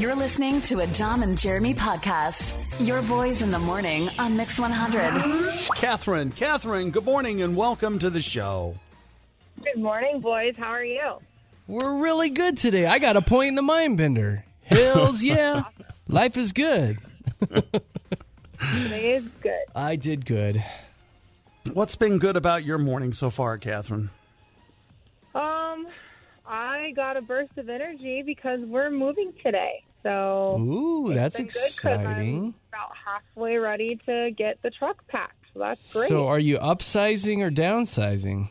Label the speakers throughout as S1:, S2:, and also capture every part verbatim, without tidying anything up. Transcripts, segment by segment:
S1: You're listening to a Dom and Jeremy podcast. Your boys in the morning on Mix one hundred.
S2: Catherine, Catherine, good morning and welcome to the show.
S3: Good morning, boys. How are you?
S4: We're really good today. I got a point in the mind bender. Hills, yeah. Life is good.
S3: Today is good.
S4: I did good.
S2: What's been good about your morning so far, Catherine?
S3: Um, I got a burst of energy because we're moving today. So
S4: Ooh,
S3: it's
S4: that's
S3: been good 'cause I'm
S4: exciting.
S3: about halfway ready to get the truck packed. So that's great.
S4: So are you upsizing or downsizing?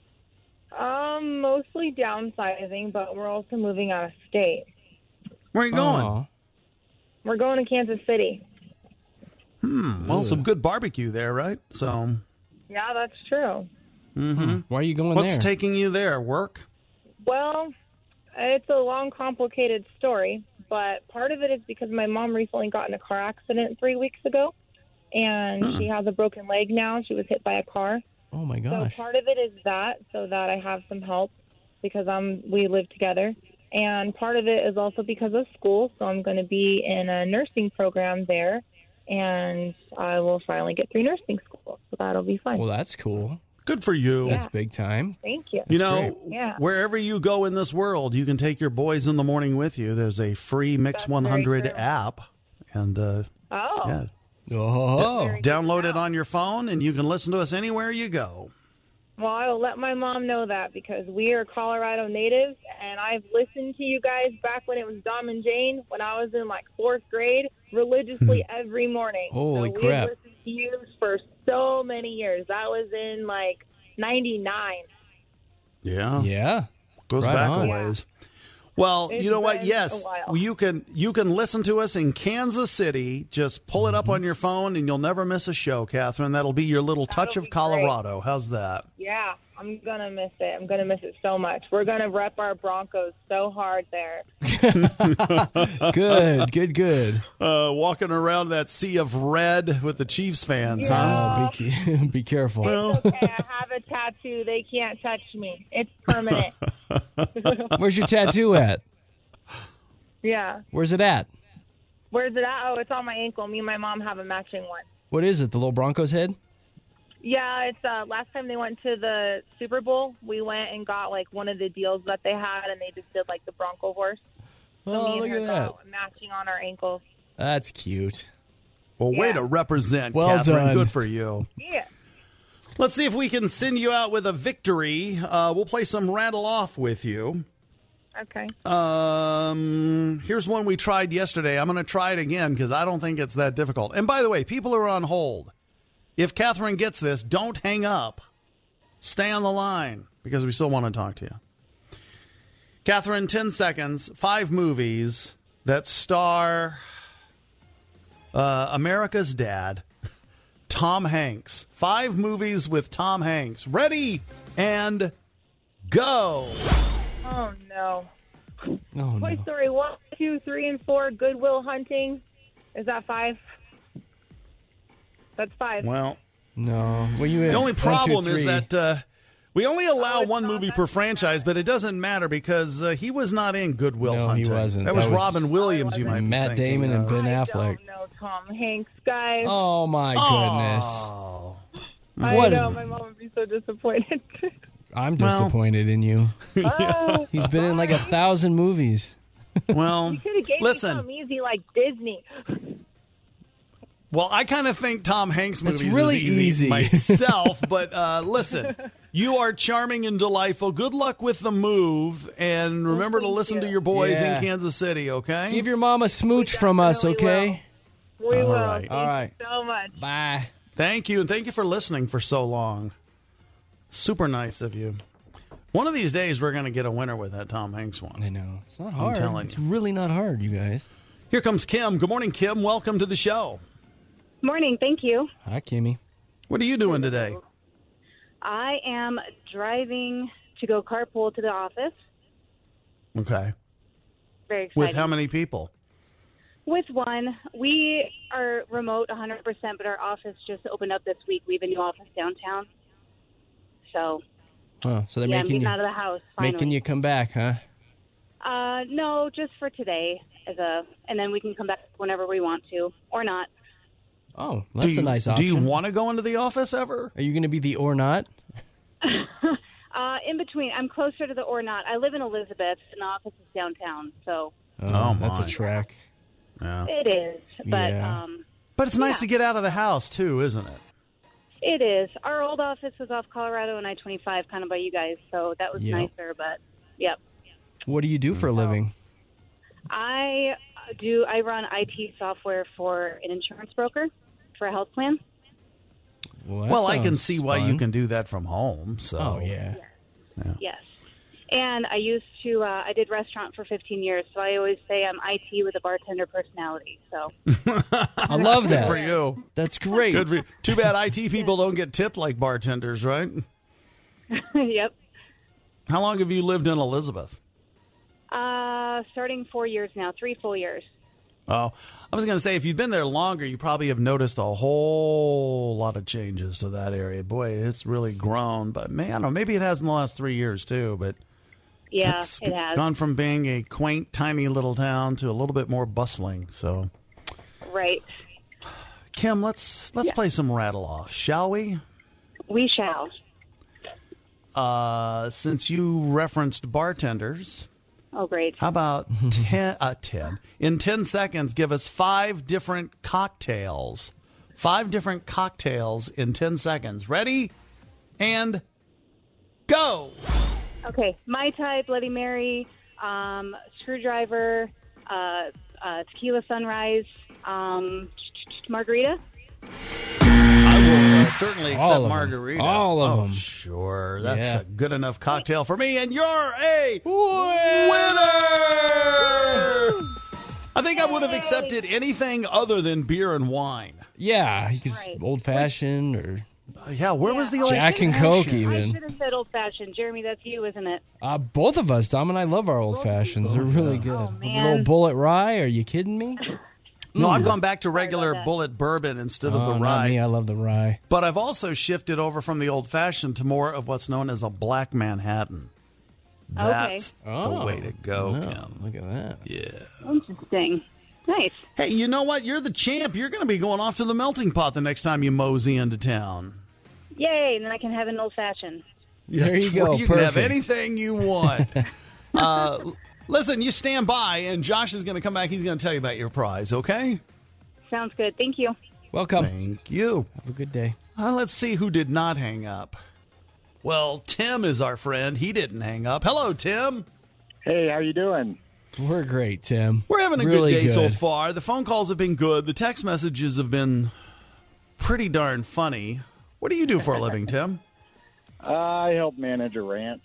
S3: Um, mostly downsizing, but we're also moving out of state.
S2: Where are you going?
S4: Oh.
S3: We're going to Kansas City.
S2: Hmm. Well, some good barbecue there, right? So,
S3: Yeah, that's true.
S2: mm-hmm.
S4: Why are you going
S2: What's
S4: there?
S2: taking you there? Work?
S3: Well, it's a long, complicated story, but part of it is because my mom recently got in a car accident three weeks ago, and
S2: Hmm.
S3: she has a broken leg now. She was hit by a car.
S4: oh, my
S3: So
S4: gosh.
S3: part of it is that, so that I have some help because I'm we live together. And part of it is also because of school, so I'm going to be in a nursing program there, and I will finally get through nursing school, so that'll be fun.
S4: Well, that's cool.
S2: Good for you.
S4: That's big time.
S3: Thank you.
S2: You know,
S4: great.
S3: Yeah.
S2: wherever you go in this world, you can take your boys in the morning with you. There's a free Mix
S3: That's
S2: one hundred
S3: very true.
S2: app, and uh,
S3: Oh,
S2: yeah,
S4: Oh.
S3: Very-
S2: download it
S3: now.
S2: on your phone, and you can listen to us anywhere you go.
S3: well, I will let my mom know that because we are Colorado natives, and I've listened to you guys back when it was Dom and Jane, when I was in like fourth grade, religiously every morning.
S4: Holy
S3: so
S4: crap.
S3: We've listened to you for so many years. That was in like ninety-nine.
S2: Yeah,
S4: Yeah.
S2: goes
S4: Right
S2: back
S4: on.
S2: a ways. Well,
S3: It's
S2: you know what?
S3: been
S2: Yes,
S3: a while.
S2: you can you can listen to us in Kansas City. Just pull it up on your phone, and you'll never miss a show, Catherine. That'll be your little touch
S3: That'll
S2: of
S3: be great.
S2: Colorado. How's that?
S3: Yeah, I'm going to miss it. I'm going to miss it so much. We're going to rep our Broncos so hard there.
S4: Good, good, good.
S2: Uh, walking around that sea of red with the Chiefs fans, huh?
S4: Oh, be, ca- be careful.
S3: It's okay. I have a tattoo. They can't touch me. It's permanent.
S4: Where's your tattoo at?
S3: Yeah.
S4: Where's it at?
S3: Where's it at? Oh, it's on my ankle. Me and my mom have a matching one.
S4: What is it? The little Broncos head?
S3: Yeah, it's uh last time they went to the Super Bowl, we went and got like one of the deals that they had, and they just did like the Bronco horse. So
S4: Oh,
S3: me and
S4: look
S3: her
S4: at that.
S3: got matching on our ankles.
S4: That's cute.
S2: Well, way
S3: Yeah.
S2: to represent,
S4: Well
S2: Catherine.
S4: done.
S2: Good for you.
S3: Yeah.
S2: Let's see if we can send you out with a victory. Uh, we'll play some rattle off with you.
S3: Okay.
S2: Um, here's one we tried yesterday. I'm going to try it again because I don't think it's that difficult. And by the way, people are on hold. If Catherine gets this, don't hang up. Stay on the line because we still want to talk to you. Catherine, ten seconds, five movies that star uh, America's dad, Tom Hanks. Five movies with Tom Hanks. Ready and go.
S3: Oh no.
S4: Oh, no.
S3: Toy Story one, two, three, and four. Goodwill Hunting. Is that five? That's five.
S2: Well,
S4: No. Well, you
S2: the only problem is that uh, we only allow
S3: Oh, it's
S2: one
S3: not
S2: movie
S3: that
S2: per
S3: bad.
S2: franchise, but it doesn't matter because uh, he was not in Goodwill
S4: No, he
S2: Hunting.
S4: wasn't.
S2: That was
S4: That was-
S2: Robin Williams, you might be
S4: Matt
S2: thinking
S4: Damon and
S2: of.
S4: Ben
S3: I
S4: Affleck.
S3: don't know Tom Hanks, guys.
S4: Oh, my goodness.
S2: Oh.
S3: I
S4: What?
S3: know. My mom would be so disappointed.
S4: I'm
S2: Well-
S4: disappointed in you.
S3: Oh,
S4: He's been in like a thousand movies.
S2: Well,
S3: you could have gave me
S2: listen.
S3: something easy like Disney.
S2: Well, I kind of think Tom Hanks
S4: It's
S2: movies
S4: really
S2: is easy,
S4: easy.
S2: myself, but uh, listen, you are charming and delightful. Good luck with the move, and remember to
S3: thank
S2: listen to
S3: you.
S2: your boys
S4: Yeah.
S2: in Kansas City, okay?
S4: Give your mom a smooch from us,
S3: definitely
S4: okay?
S3: We
S2: All
S3: will.
S2: right.
S3: Thank
S4: All right.
S3: you so much.
S4: Bye.
S2: Thank you, and thank you for listening for so long. Super nice of you. One of these days, we're going to get a winner with that Tom Hanks one.
S4: I know. It's not hard.
S2: telling
S4: it's
S2: you.
S4: really not hard, you guys.
S2: Here comes Kim. Good morning, Kim. Welcome to the show.
S5: Morning, thank you.
S4: Hi, Kimmy.
S2: What are you doing today?
S5: I am driving to go carpool to the office.
S2: Okay.
S5: Very exciting.
S2: With how many people?
S5: With one. We are remote one hundred percent, but our office just opened up this week. We have a new office downtown. So,
S4: Oh, so they're
S5: yeah, I'm
S4: making
S5: getting
S4: you
S5: out of the house finally.
S4: making you come back, huh?
S5: Uh, no, just for today, as a, and then we can come back whenever we want to, or not.
S4: Oh, that's
S2: do you,
S4: a nice option.
S2: Do you want to go into the office ever?
S4: Are you going to be the or not?
S5: uh, in between, I'm closer to the or not. I live in Elizabeth, and the office is downtown, so.
S4: Oh,
S2: Oh,
S4: that's
S2: my.
S4: a track.
S2: Yeah.
S5: It is, but
S4: Yeah.
S5: um,
S2: But it's nice
S5: Yeah.
S2: to get out of the house, too, isn't it?
S5: it is. Our old office was off Colorado and I twenty-five, kind of by you guys, so that was
S4: Yep.
S5: nicer, but, yep.
S4: What do you do for a living?
S5: I do. I run I T software for an insurance broker for a health plan.
S4: Well, that
S2: Well, I can
S4: sounds
S2: see why
S4: fun.
S2: you can do that from home. So.
S4: Oh, yeah.
S5: Yes. And I used to. Uh, I did restaurant for fifteen years, so I always say I'm I T with a bartender personality. So
S4: I love
S2: Good
S4: that.
S2: for you.
S4: That's great.
S2: Good for you. Too bad I T people don't get tipped like bartenders, right?
S5: yep.
S2: How long have you lived in Elizabeth?
S5: Uh, starting four years now, three full years.
S2: Oh, I was going to say, if you've been there longer, you probably have noticed a whole lot of changes to that area. Boy, it's really grown. But, man, I don't know, maybe it has in the last three years, too. But
S5: Yeah,
S2: it's
S5: it has.
S2: gone from being a quaint, tiny little town to a little bit more bustling. So,
S5: Right.
S2: Kim, let's let's
S5: Yeah.
S2: play some rattle off, shall we?
S5: We shall.
S2: Uh, since you referenced bartenders,
S5: Oh, great.
S2: how about ten, uh, ten? In ten seconds, give us five different cocktails. Five different cocktails in ten seconds. Ready? And go.
S5: Okay, Mai Tai, Bloody Mary, um, Screwdriver, uh, uh, Tequila Sunrise, um, margarita.
S2: I will uh, certainly
S4: All
S2: accept
S4: of 'em.
S2: margarita.
S4: All of
S2: oh,
S4: 'em.
S2: Sure. That's
S4: Yeah.
S2: a good enough cocktail for me, and you're a
S4: Winner!
S2: winner! I think I would have accepted anything other than beer and wine.
S4: Yeah, you could
S5: Right.
S4: old fashioned or
S2: Uh, yeah, where was the old
S4: Jack and Coke
S2: fashioned?
S5: I
S4: even.
S5: should have said old fashioned. Jeremy, that's you, isn't it?
S4: Uh, both of us, Dom and I, love our old fashions. They're really good.
S5: Oh,
S4: With a
S5: man.
S4: little bullet rye. Are you kidding me?
S2: No, I've gone back to regular
S5: that.
S2: bullet bourbon instead of
S4: Oh,
S2: the
S4: not
S2: rye.
S4: me. I love the rye.
S2: But I've also shifted over from the old fashioned to more of what's known as a black Manhattan. That's
S4: Oh.
S2: the way to go,
S4: Wow,
S2: Kim.
S4: look at that.
S2: Yeah.
S5: Interesting. Nice.
S2: Hey, you know what? You're the champ. You're going to be going off to the melting pot the next time you mosey into town.
S5: Yay, and then I can have an old fashioned.
S4: There you
S2: That's where
S4: go.
S2: You can have
S4: Perfect.
S2: anything you want. uh, listen, you stand by, and Josh is going to come back. He's going to tell you about your prize, okay?
S5: Sounds good. Thank you.
S4: Welcome.
S2: Thank you.
S4: Have a good day.
S2: Uh, let's see who did not hang up. Well, Tim is our friend. He didn't hang up. Hello, Tim.
S6: Hey, how you doing?
S4: We're great, Tim.
S2: We're having a
S4: Really
S2: good day so
S4: good.
S2: far. The phone calls have been good. The text messages have been pretty darn funny. What do you do for a living, Tim?
S6: I help manage a ranch.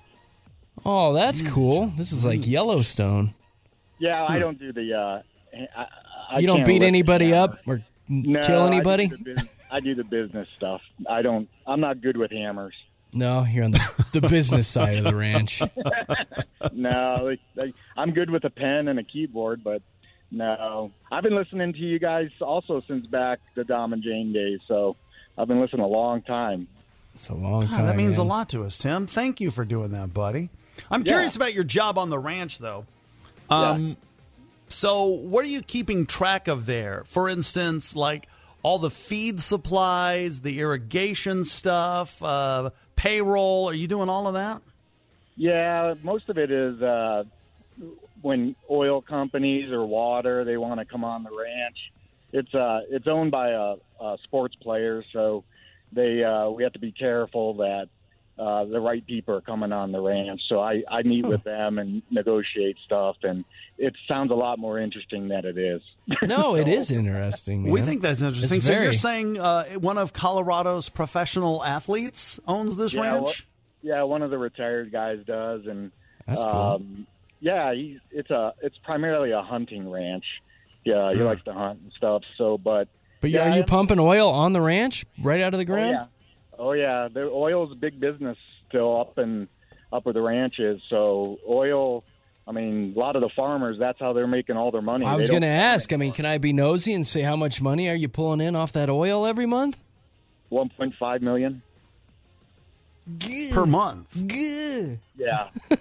S4: Oh, that's cool. This is like Yellowstone.
S6: Yeah, I don't do the. Uh, I, I
S4: You don't
S6: can't
S4: beat
S6: lift
S4: anybody
S6: the
S4: up
S6: hammer.
S4: or
S6: No,
S4: kill
S6: I do
S4: anybody?
S6: the bus- I do the business stuff. I don't. I'm not good with hammers.
S4: No, you're on the, the business side of the ranch.
S6: No, like, like, I'm good with a pen and a keyboard, but no. I've been listening to you guys also since back the Dom and Jane days, so I've been listening a long time.
S4: It's a long
S2: Ah,
S4: time.
S2: that means
S4: man.
S2: a lot to us, Tim. Thank you for doing that, buddy. I'm
S6: Yeah.
S2: curious about your job on the ranch, though. Um, So, what are you keeping track of there? For instance, like all the feed supplies, the irrigation stuff, uh, payroll. Are you doing all of that?
S6: Yeah, most of it is uh, when oil companies or water they want to come on the ranch. It's uh, it's owned by a, a sports player, so they uh, we have to be careful that uh, the right people are coming on the ranch. So I, I meet with them and negotiate stuff, and it sounds a lot more interesting than it is.
S4: No, it is interesting, man.
S2: We think that's interesting.
S4: It's
S2: So you're
S4: very-
S2: saying uh, one of Colorado's professional athletes owns this
S6: Yeah,
S2: ranch?
S6: well- Yeah, one of the retired guys does, and
S4: That's cool.
S6: um, yeah, he's it's a it's primarily a hunting ranch. Yeah, he
S2: Hmm.
S6: likes to hunt and stuff. So, but
S4: But
S6: yeah,
S4: are you
S6: I'm-
S4: pumping oil on the ranch right out of the
S6: oh
S4: ground?
S6: yeah, oh yeah, the oil's a big business still up and up where the ranch is. So oil, I mean, a lot of the farmers, that's how they're making all their money.
S4: I
S6: They
S4: was
S6: don't
S4: going to
S6: farm
S4: ask. I mean, can I be nosy and say how much money are you pulling in off that oil every month?
S6: one point five million.
S2: Per month.
S4: Good.
S6: Yeah,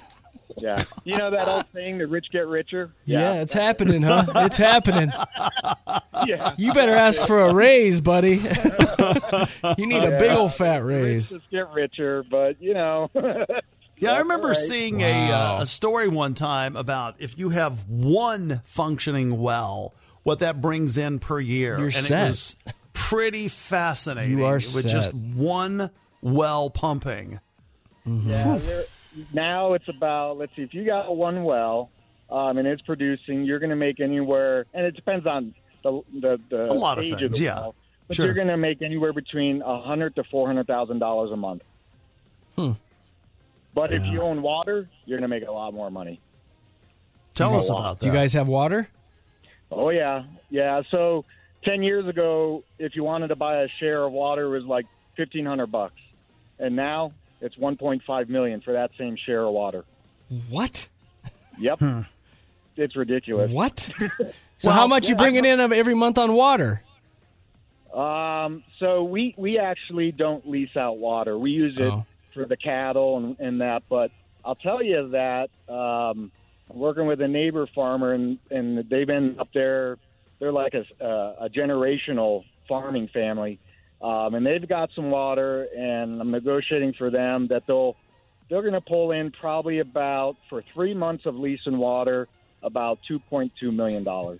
S6: Yeah. You know that old saying, the rich get richer?
S4: Yeah, it's happening, huh? It's happening.
S6: Yeah.
S4: You better ask for a raise, buddy. You need a
S6: Yeah.
S4: big old fat
S6: The
S4: raise.
S6: rich just get richer, but, you know.
S2: Yeah, I remember
S6: right.
S2: seeing
S4: Wow.
S2: a, uh, a story one time about if you have one functioning well, what that brings in per year.
S4: You're
S2: and
S4: set.
S2: it was pretty fascinating.
S4: You are
S2: With
S4: set.
S2: just one well pumping.
S6: Yeah, there- now it's about, let's see, if you got one well um, and it's producing, you're going to make anywhere, and it depends on the the, the
S2: A lot of
S6: age
S2: things,
S6: of the
S2: yeah.
S6: well, but
S2: Sure.
S6: you're going to make anywhere between a hundred to four hundred thousand dollars a month.
S4: Hmm.
S6: But if
S2: Yeah.
S6: you own water, you're going to make a lot more money.
S2: Tell
S6: You
S2: us
S6: know
S2: about
S6: what?
S2: that.
S4: Do you guys have water?
S6: Oh yeah, yeah. So ten years ago, if you wanted to buy a share of water, it was like fifteen hundred bucks, and now it's one point five million for that same share of water.
S4: What?
S6: Yep, it's ridiculous.
S4: What? So
S2: Well,
S4: how much you
S6: yeah,
S4: bringing in every month on water?
S6: Um, so we we actually don't lease out water. We use it
S4: Oh.
S6: for the cattle and, and that. But I'll tell you that um, I'm working with a neighbor farmer, and, and they've been up there. They're like a, uh, a generational farming family, um, and they've got some water. And I'm negotiating for them that they'll they're going to pull in probably about for three months of leasing water about two point two million dollars.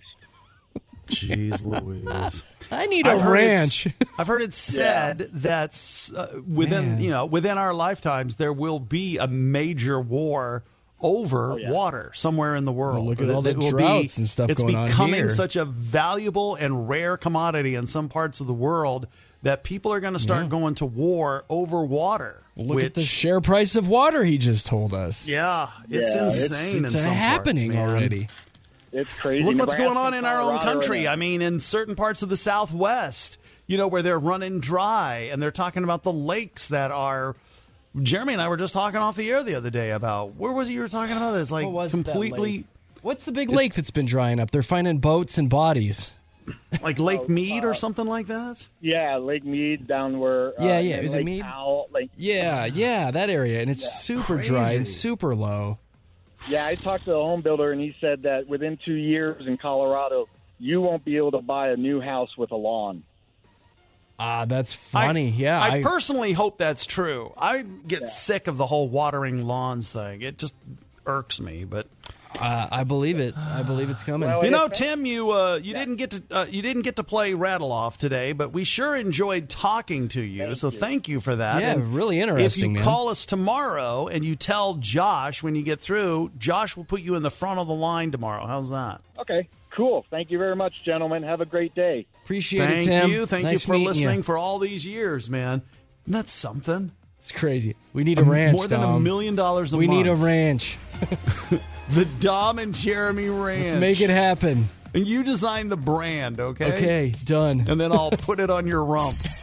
S2: Jeez Louise.
S4: I need a
S2: I've heard
S4: ranch.
S2: it's- I've heard it said that uh, within
S4: Man.
S2: you know within our lifetimes there will be a major war over
S6: Oh, yeah.
S2: water somewhere in the world.
S4: Well, look at all the
S2: It will
S4: droughts and stuff
S2: It's
S4: going on
S2: becoming
S4: here.
S2: such a valuable and rare commodity in some parts of the world that people are going to start
S4: Yeah.
S2: going to war over water.
S4: Look
S2: which,
S4: at the share price of water he just told us.
S2: yeah, it's
S6: Yeah, it's-
S2: insane.
S4: It's
S2: in some
S4: happening
S2: parts, man.
S4: already.
S6: It's crazy.
S2: Look what's going on
S6: Nebraska,
S2: in our own
S6: Colorado,
S2: country.
S6: and-
S2: I mean, in certain parts of the Southwest, you know, where they're running dry and they're talking about the lakes that are. Jeremy and I were just talking off the air the other day about where was it you were talking about? It's like
S4: What was that
S2: completely
S4: lake? What's the big lake that's been drying up? They're finding boats and bodies.
S2: like Lake Mead or something like that.
S6: Yeah, Lake Mead down where.
S4: Yeah,
S6: uh,
S4: yeah,
S6: and
S4: is it
S6: Lake
S4: Mead?
S6: Powell, Lake,
S4: Yeah, yeah, that area, and it's super dry
S2: Crazy.
S4: and super low.
S6: yeah, I talked to a home builder, and he said that within two years in Colorado, you won't be able to buy a new house with a lawn.
S4: Ah, that's funny.
S2: I,
S4: yeah,
S2: I, personally hope that's true. I get
S6: Yeah.
S2: sick of the whole watering lawns thing. It just irks me, but.
S4: uh, I believe it. I believe it's coming.
S6: Well,
S2: You know,
S6: it's-
S2: Tim, you uh, you didn't get to uh, you didn't get to play Rattle Off today, but we sure enjoyed talking to you.
S6: Thank
S2: so
S6: you.
S2: thank you for that.
S4: Yeah,
S2: And
S4: really
S2: if
S4: interesting,
S2: you
S4: man.
S2: call us tomorrow and you tell Josh when you get through, Josh will put you in the front of the line tomorrow. How's that?
S6: Okay, cool. Thank you very much, gentlemen. Have a great day.
S4: Appreciate
S2: Thank
S4: it, Tim.
S2: you, thank
S4: Nice
S2: you for
S4: meeting
S2: listening
S4: you.
S2: for all these years, man. Isn't that something?
S4: It's crazy. We need a ranch.
S2: More than a
S4: Dom.
S2: million dollars a
S4: We
S2: month.
S4: need a ranch.
S2: The Dom and Jeremy Ranch.
S4: Let's make it happen.
S2: And you design the brand, okay?
S4: Okay, done.
S2: And then I'll put it on your rump.